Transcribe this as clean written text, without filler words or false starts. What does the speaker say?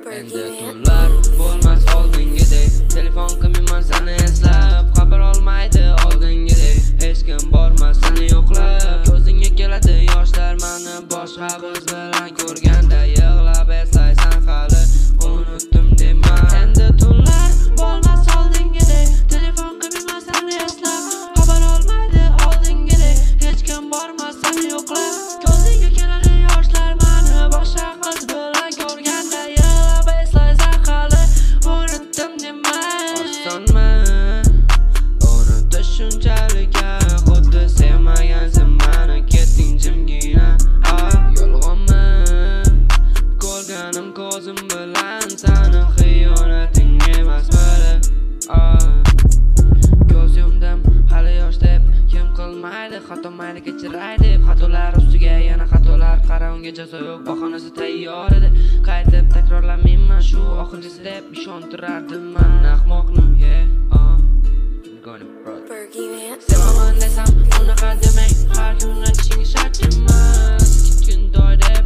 Endi tunlar bo'lmas oldingidek, telefon qilmayman seni eslab, xabar olmaydi oldingidek, hech kim bormas seni yo'qlab, ko'zingga keladi yoshlar mani boshqa biz bilan ko'rganda yig'lab eslaysan hali unutdim dema. Endi tunlar bo'lmas oldingidek, telefon qilmayman seni eslab, xabar olmaydi oldingidek, hech kim bormas seni yo'qlab, ko'zingga keladi yoshlar mani boshqa qiz bilan ko'rganda yig'lab eslaysan hali unutdim dema. Osonmi unutish shunchalik, xuddi sevmagansan mani, ketding jimgina. Yolg'onmi ko'rganim ko'zim bilan, sani xiyonating emas biri. Ko'z yumdim hali yosh deb, kim qilmaydi xato mayli kechiray deb, xatolar ustiga yana xatolar, qara unga jazo yo'q, bahonasi tayyor edi, qaytib takrorlamayman shu oxirgisi deb ishontirardim man ahmoqni. Sevaman desam unaqa demang, har kun aytishing shart emas, kichkintoy deb